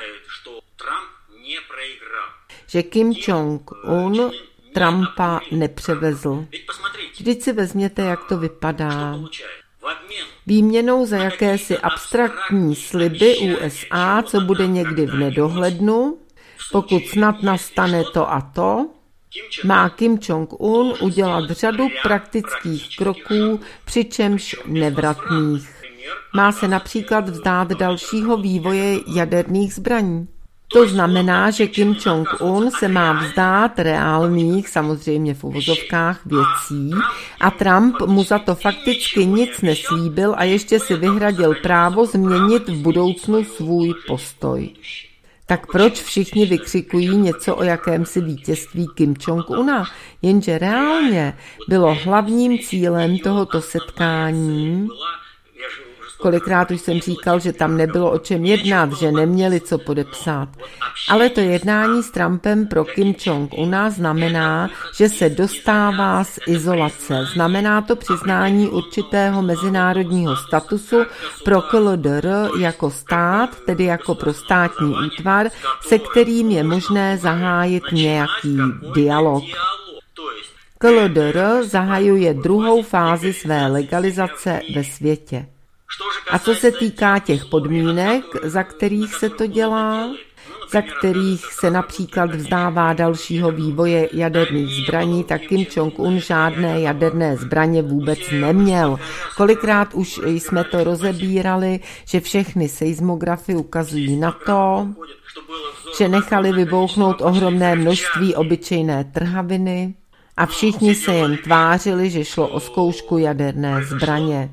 že Kim Jong-un Trumpa nepřevezl. Vždyť si vezměte, jak to vypadá. Výměnou za jakési abstraktní sliby U S A, co bude někdy v nedohlednu, pokud snad nastane to a to, má Kim Jong-un udělat řadu praktických kroků, přičemž nevratných. Má se například vzdát dalšího vývoje jaderných zbraní. To znamená, že Kim Jong-un se má vzdát reálných, samozřejmě v uvozovkách, věcí a Trump mu za to fakticky nic neslíbil a ještě si vyhradil právo změnit v budoucnu svůj postoj. Tak proč všichni vykřikují něco o jakémsi vítězství Kim Jong-una? Jenže reálně bylo hlavním cílem tohoto setkání, kolikrát už jsem říkal, že tam nebylo o čem jednat, že neměli co podepsat. Ale to jednání s Trumpem pro Kim Jong-una znamená, že se dostává z izolace. Znamená to přiznání určitého mezinárodního statusu pro K L D R jako stát, tedy jako pro státní útvar, se kterým je možné zahájit nějaký dialog. K L D R zahajuje druhou fázi své legalizace ve světě. A co se týká těch podmínek, za kterých se to dělá, za kterých se například vzdává dalšího vývoje jaderných zbraní, tak Kim Jong-un žádné jaderné zbraně vůbec neměl. Kolikrát už jsme to rozebírali, že všechny seismografy ukazují na to, že nechali vybouchnout ohromné množství obyčejné trhaviny a všichni se jen tvářili, že šlo o zkoušku jaderné zbraně.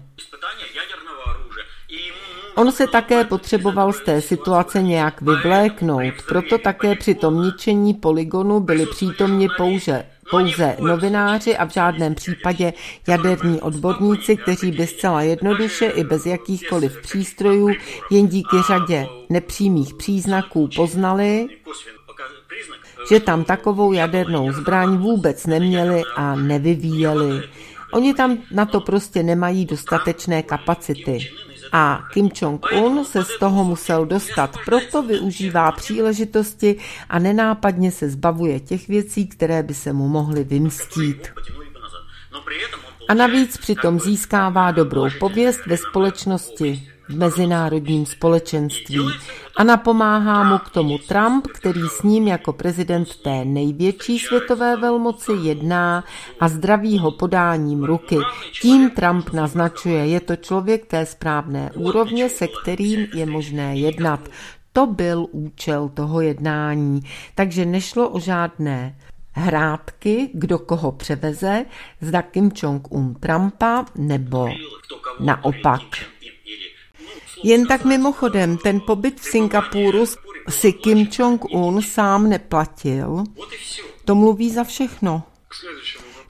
On se také potřeboval z té situace nějak vyvléknout, proto také při tom ničení polygonu byli přítomni pouze, pouze novináři a v žádném případě jaderní odborníci, kteří by zcela jednoduše i bez jakýchkoliv přístrojů jen díky řadě nepřímých příznaků poznali, že tam takovou jadernou zbraň vůbec neměli a nevyvíjeli. Oni tam na to prostě nemají dostatečné kapacity. A Kim Jong-un se z toho musel dostat, proto využívá příležitosti a nenápadně se zbavuje těch věcí, které by se mu mohly vymstít. A navíc přitom získává dobrou pověst ve společnosti, v mezinárodním společenství. A napomáhá mu k tomu Trump, který s ním jako prezident té největší světové velmoci jedná a zdraví ho podáním ruky. Tím Trump naznačuje, je to člověk té správné úrovně, se kterým je možné jednat. To byl účel toho jednání, takže nešlo o žádné hrátky, kdo koho převeze, zda Kim Jong-un Trumpa nebo naopak. Jen tak mimochodem, ten pobyt v Singapuru si Kim Jong-un sám neplatil. To mluví za všechno.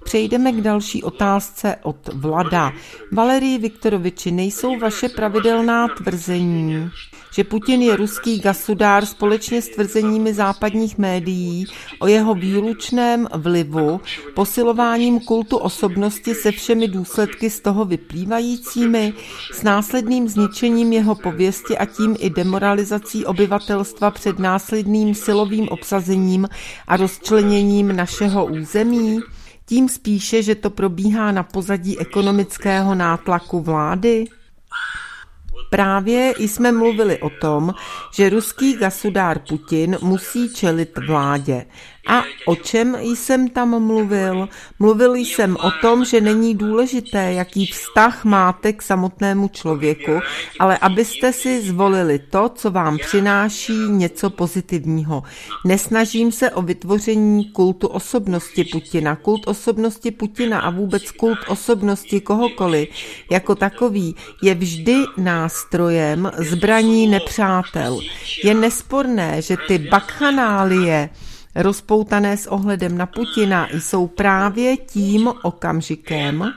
Přejdeme k další otázce od Vlada. Valerii Viktoroviči, nejsou vaše pravidelná tvrzení, že Putin je ruský gasudár společně s tvrzeními západních médií o jeho výlučném vlivu, posilováním kultu osobnosti se všemi důsledky z toho vyplývajícími, s následným zničením jeho pověsti a tím i demoralizací obyvatelstva před následným silovým obsazením a rozčleněním našeho území? Tím spíše, že to probíhá na pozadí ekonomického nátlaku vlády? Právě jsme mluvili o tom, že ruský gasudár Putin musí čelit vládě. A o čem jsem tam mluvil? Mluvil jsem o tom, že není důležité, jaký vztah máte k samotnému člověku, ale abyste si zvolili to, co vám přináší něco pozitivního. Nesnažím se o vytvoření kultu osobnosti Putina. Kult osobnosti Putina a vůbec kult osobnosti kohokoliv jako takový je vždy nástrojem zbraní nepřátel. Je nesporné, že ty bakchanálie rozpoutané s ohledem na Putina jsou právě tím okamžikem,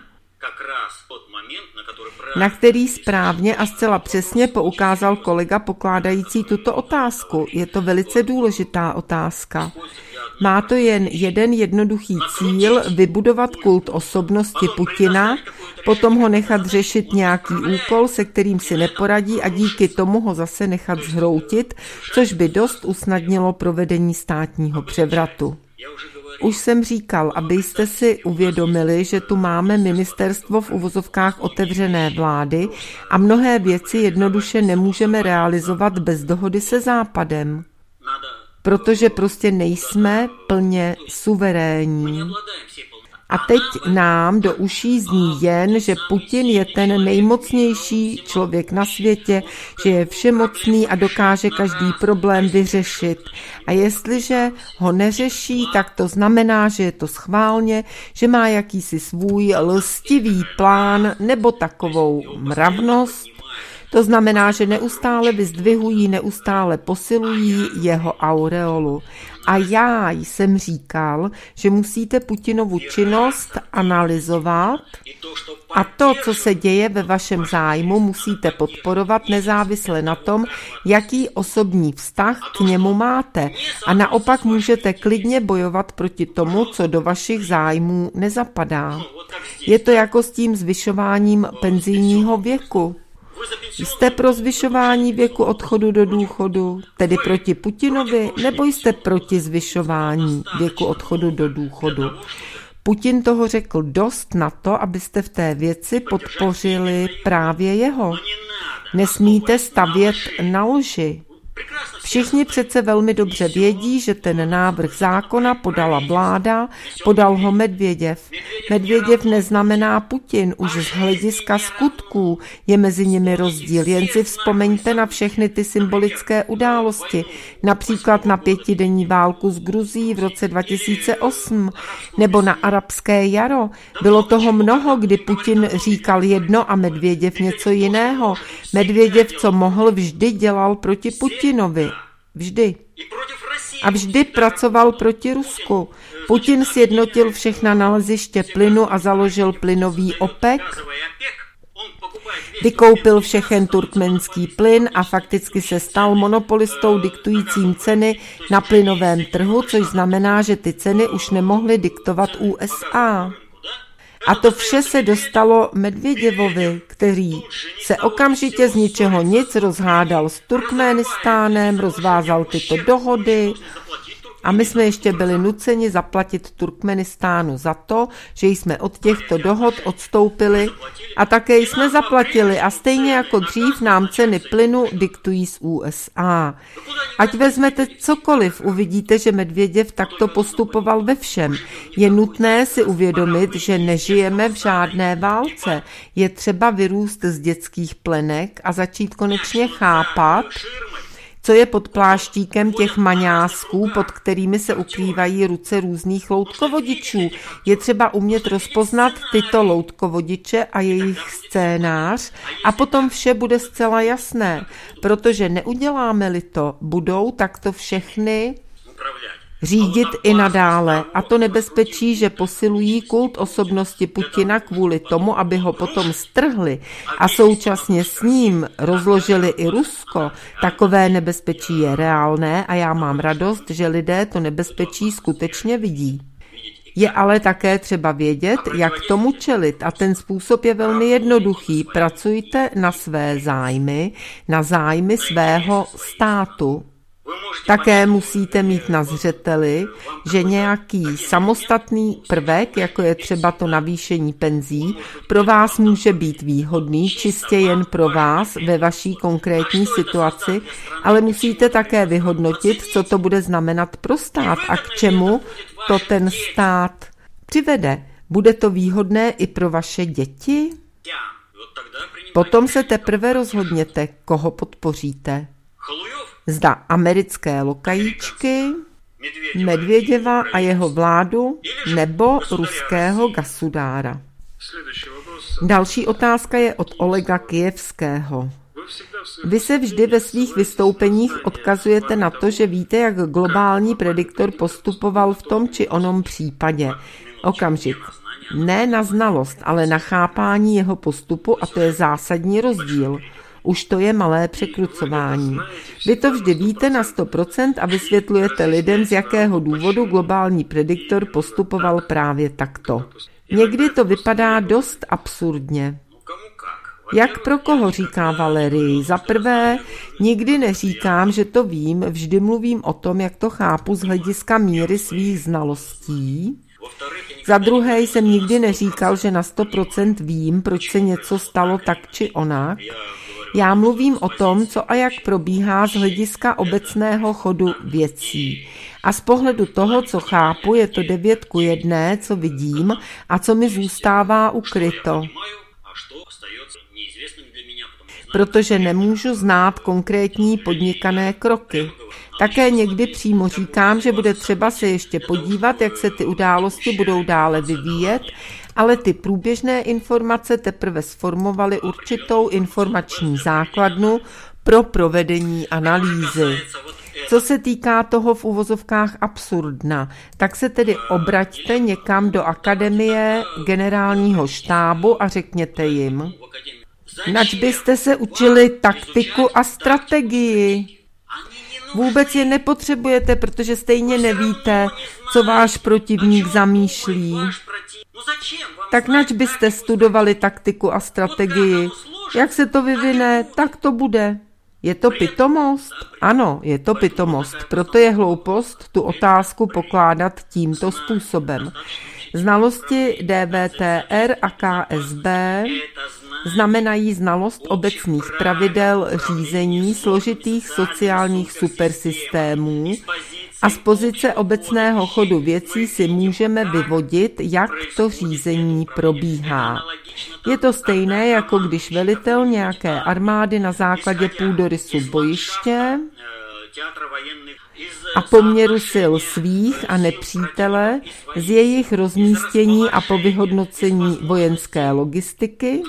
na který správně a zcela přesně poukázal kolega pokládající tuto otázku. Je to velice důležitá otázka. Má to jen jeden jednoduchý cíl, vybudovat kult osobnosti Putina, potom ho nechat řešit nějaký úkol, se kterým si neporadí a díky tomu ho zase nechat zhroutit, což by dost usnadnilo provedení státního převratu. Už jsem říkal, abyste si uvědomili, že tu máme ministerstvo v uvozovkách otevřené vlády a mnohé věci jednoduše nemůžeme realizovat bez dohody se Západem. Protože prostě nejsme plně suverénní. A teď nám do uší zní jen, že Putin je ten nejmocnější člověk na světě, že je všemocný a dokáže každý problém vyřešit. A jestliže ho neřeší, tak to znamená, že je to schválně, že má jakýsi svůj lstivý plán nebo takovou mravnost. To znamená, že neustále vyzdvihují, neustále posilují jeho aureolu. A já jsem říkal, že musíte Putinovu činnost analyzovat a to, co se děje ve vašem zájmu, musíte podporovat nezávisle na tom, jaký osobní vztah k němu máte. A naopak můžete klidně bojovat proti tomu, co do vašich zájmů nezapadá. Je to jako s tím zvyšováním penzijního věku. Jste pro zvyšování věku odchodu do důchodu, tedy proti Putinovi, nebo jste proti zvyšování věku odchodu do důchodu? Putin toho řekl dost na to, abyste v té věci podpořili právě jeho. Nesmíte stavět na lži. Všichni přece velmi dobře vědí, že ten návrh zákona podala vláda, podal ho Medvěděv. Medvěděv neznamená Putin, už z hlediska skutků je mezi nimi rozdíl. Jen si vzpomeňte na všechny ty symbolické události, například na pětidenní válku s Gruzií v roce dva tisíce osm, nebo na arabské jaro. Bylo toho mnoho, kdy Putin říkal jedno a Medvěděv něco jiného. Medvěděv, co mohl, vždy dělal proti Putinovi. Vždy. A vždy pracoval proti Rusku. Putin sjednotil všechna naleziště plynu a založil plynový OPEC. Vykoupil všechen turkmenský plyn a fakticky se stal monopolistou diktujícím ceny na plynovém trhu, což znamená, že ty ceny už nemohly diktovat U S A. A to vše se dostalo Medvěděvovi, který se okamžitě z ničeho nic rozhádal s Turkmenistánem, rozvázal tyto dohody a my jsme ještě byli nuceni zaplatit Turkmenistánu za to, že jsme od těchto dohod odstoupili a také jsme zaplatili a stejně jako dřív nám ceny plynu diktují z U S A. Ať vezmete cokoliv, uvidíte, že Medvěděv takto postupoval ve všem. Je nutné si uvědomit, že nežijeme v žádné válce. Je třeba vyrůst z dětských plenek a začít konečně chápat, co je pod pláštíkem těch maňásků, pod kterými se ukrývají ruce různých loutkovodičů. Je třeba umět rozpoznat tyto loutkovodiče a jejich scénář a potom vše bude zcela jasné, protože neuděláme-li to, budou takto všechny řídit i nadále. A to nebezpečí, že posilují kult osobnosti Putina kvůli tomu, aby ho potom strhli a současně s ním rozložili i Rusko, takové nebezpečí je reálné a já mám radost, že lidé to nebezpečí skutečně vidí. Je ale také třeba vědět, jak tomu čelit a ten způsob je velmi jednoduchý. Pracujte na své zájmy, na zájmy svého státu. Také musíte mít na zřeteli, že nějaký samostatný prvek, jako je třeba to navýšení penzí, pro vás může být výhodný, čistě jen pro vás ve vaší konkrétní situaci, ale musíte také vyhodnotit, co to bude znamenat pro stát a k čemu to ten stát přivede. Bude to výhodné i pro vaše děti? Potom se teprve rozhodněte, koho podpoříte. Zda americké lokajíčky, Medvěděva a jeho vládu nebo ruského gasudára. Další otázka je od Olega Kijevského. Vy se vždy ve svých vystoupeních odkazujete na to, že víte, jak globální prediktor postupoval v tom či onom případě. Okamžik. Ne na znalost, ale na chápání jeho postupu a to je zásadní rozdíl. Už to je malé překrucování. Vy to vždy víte na sto procent a vysvětlujete lidem, z jakého důvodu globální prediktor postupoval právě takto. Někdy to vypadá dost absurdně. Jak pro koho, říká Valerii? Za prvé, nikdy neříkám, že to vím, vždy mluvím o tom, jak to chápu z hlediska míry svých znalostí. Za druhé jsem nikdy neříkal, že na sto procent vím, proč se něco stalo tak či onak. Já mluvím o tom, co a jak probíhá z hlediska obecného chodu věcí. A z pohledu toho, co chápu, je to devět ku jedné, co vidím a co mi zůstává ukryto. Protože nemůžu znát konkrétní podnikané kroky. Také někdy přímo říkám, že bude třeba se ještě podívat, jak se ty události budou dále vyvíjet, ale ty průběžné informace teprve sformovaly určitou informační základnu pro provedení analýzy. Co se týká toho v uvozovkách absurdna, tak se tedy obraťte někam do akademie generálního štábu a řekněte jim, nač byste se učili taktiku a strategii. Vůbec je nepotřebujete, protože stejně nevíte, co váš protivník zamýšlí. Tak nač byste studovali taktiku a strategii? Jak se to vyvine, tak to bude. Je to pitomost? Ano, je to pitomost. Proto je hloupost tu otázku pokládat tímto způsobem. Znalosti D V T R a K S B znamenají znalost obecných pravidel řízení složitých sociálních supersystémů a z pozice obecného chodu věcí si můžeme vyvodit, jak to řízení probíhá. Je to stejné, jako když velitel nějaké armády na základě půdorysu bojiště a poměru sil svých a nepřítele, z jejich rozmístění a po vyhodnocení vojenské logistiky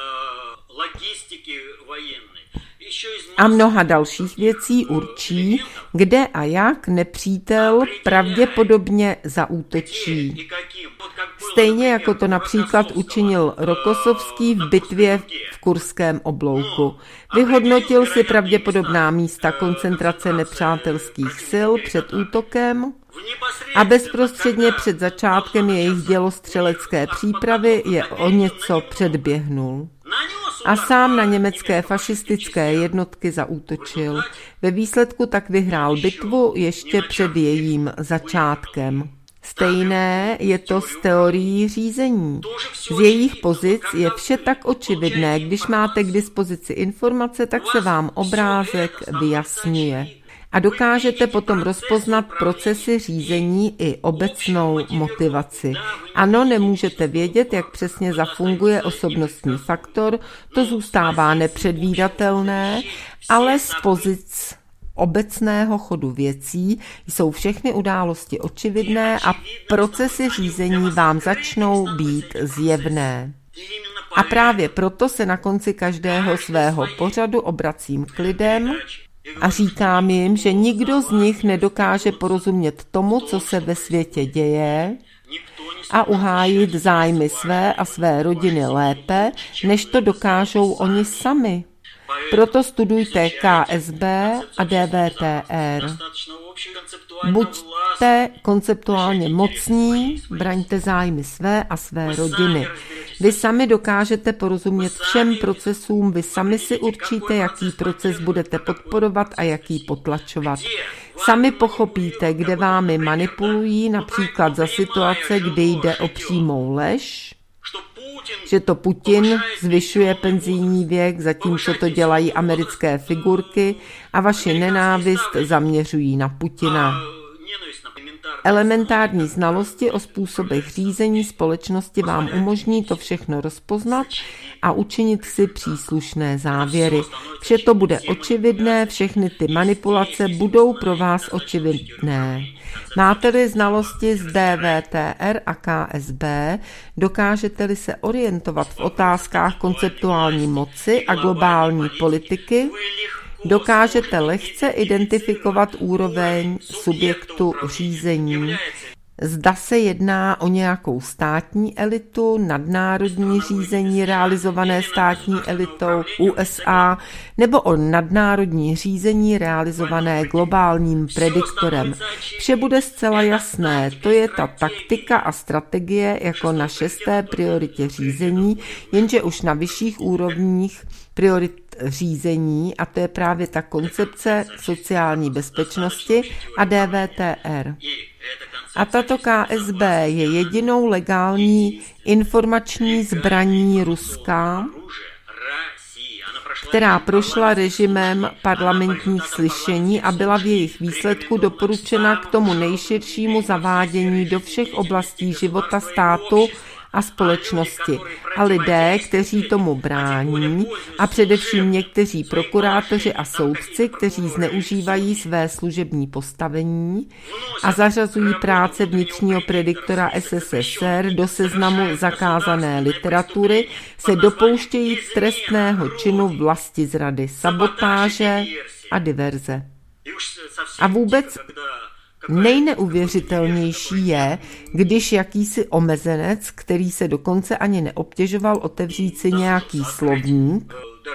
a mnoha dalších věcí určí, kde a jak nepřítel pravděpodobně zaútočí. Stejně jako to například učinil Rokossovský v bitvě v Kurském oblouku. Vyhodnotil si pravděpodobná místa koncentrace nepřátelských sil před útokem a bezprostředně před začátkem jejich dělostřelecké přípravy je o něco předběhnul. A sám na německé fašistické jednotky zaútočil. Ve výsledku tak vyhrál bitvu ještě před jejím začátkem. Stejné je to s teorií řízení. Z jejich pozic je vše tak očividné, když máte k dispozici informace, tak se vám obrázek vyjasňuje. A dokážete potom rozpoznat procesy řízení i obecnou motivaci. Ano, nemůžete vědět, jak přesně zafunguje osobnostní faktor, to zůstává nepředvídatelné, ale z pozic obecného chodu věcí jsou všechny události očividné a procesy řízení vám začnou být zjevné. A právě proto se na konci každého svého pořadu obracím k lidem A říkám jim, že nikdo z nich nedokáže porozumět tomu, co se ve světě děje, a uhájit zájmy své a své rodiny lépe, než to dokážou oni sami. Proto studujte K S B a D V T R. Buďte konceptuálně mocní, braňte zájmy své a své rodiny. Vy sami dokážete porozumět všem procesům, vy sami si určíte, jaký proces budete podporovat a jaký potlačovat. Sami pochopíte, kde vámi manipulují, například za situace, kdy jde o přímou lež, že to Putin zvyšuje penzijní věk, zatímco to dělají americké figurky a vaši nenávist zaměřují na Putina. Elementární znalosti o způsobech řízení společnosti vám umožní to všechno rozpoznat a učinit si příslušné závěry. Vše to bude očividné, všechny ty manipulace budou pro vás očividné. Máte-li znalosti z D V T R a K S B, dokážete-li se orientovat v otázkách konceptuální moci a globální politiky, dokážete lehce identifikovat úroveň subjektu řízení. Zda se jedná o nějakou státní elitu, nadnárodní řízení realizované státní elitou U S A nebo o nadnárodní řízení realizované globálním prediktorem. Vše bude zcela jasné, to je ta taktika a strategie jako na šesté prioritě řízení, jenže už na vyšších úrovních priorit řízení, a to je právě ta koncepce sociální bezpečnosti a D V T R. A tato K S B je jedinou legální informační zbraní Ruska, která prošla režimem parlamentních slyšení a byla v jejich výsledku doporučena k tomu nejširšímu zavádění do všech oblastí života státu a společnosti. A lidé, kteří tomu brání, a především někteří prokurátoři a soudci, kteří zneužívají své služební postavení a zařazují práce vnitřního prediktora S S S R do seznamu zakázané literatury, se dopouštějí trestného činu vlastizrady, sabotáže a diverze. A vůbec nejneuvěřitelnější je, když jakýsi omezenec, který se dokonce ani neobtěžoval otevřít si nějaký slovník,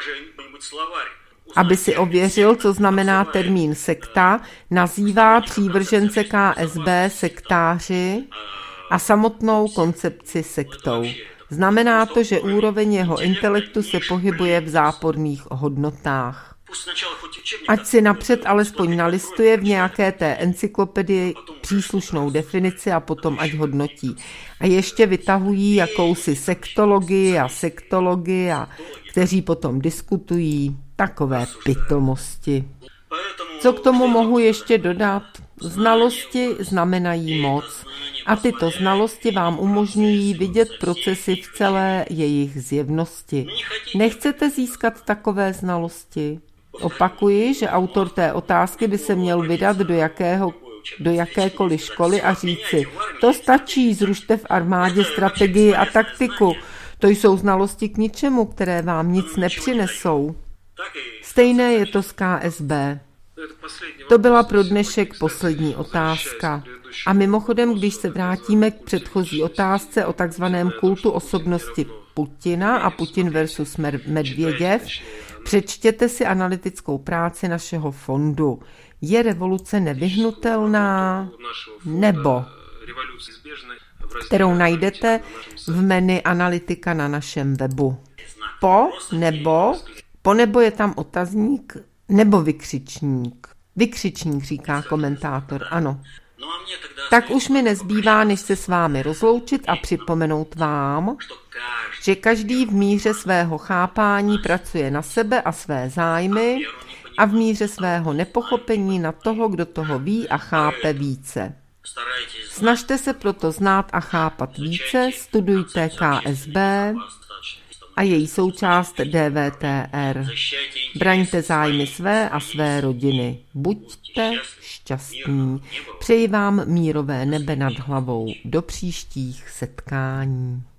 aby si ověřil, co znamená termín sekta, nazývá přívržence K S B sektáři a samotnou koncepci sektou. Znamená to, že úroveň jeho intelektu se pohybuje v záporných hodnotách. Ať si napřed alespoň nalistuje v nějaké té encyklopedii příslušnou definici a potom ať hodnotí. A ještě vytahují jakousi sektologii a sektologii, a kteří potom diskutují takové pitomosti. Co k tomu mohu ještě dodat? Znalosti znamenají moc a tyto znalosti vám umožňují vidět procesy v celé jejich zjevnosti. Nechcete získat takové znalosti? Opakuji, že autor té otázky by se měl vydat do, jakého, do jakékoliv školy a říci, to stačí, zrušte v armádě strategii a taktiku. To jsou znalosti k ničemu, které vám nic nepřinesou. Stejné je to s K S B. To byla pro dnešek poslední otázka. A mimochodem, když se vrátíme k předchozí otázce o takzvaném kultu osobnosti Putina a Putin versus Medvěděv, přečtěte si analytickou práci našeho fondu. Je revoluce nevyhnutelná nebo, kterou najdete v menu analytika na našem webu. Po nebo, po nebo je tam otazník nebo vykřičník. Vykřičník, říká komentátor, ano. Tak už mi nezbývá, než se s vámi rozloučit a připomenout vám, že každý v míře svého chápání pracuje na sebe a své zájmy a v míře svého nepochopení na toho, kdo toho ví a chápe více. Snažte se proto znát a chápat více, studujte K S B a její součást D V T R. Braňte zájmy své a své rodiny. Buďte šťastní. Přeji vám mírové nebe nad hlavou. Do příštích setkání.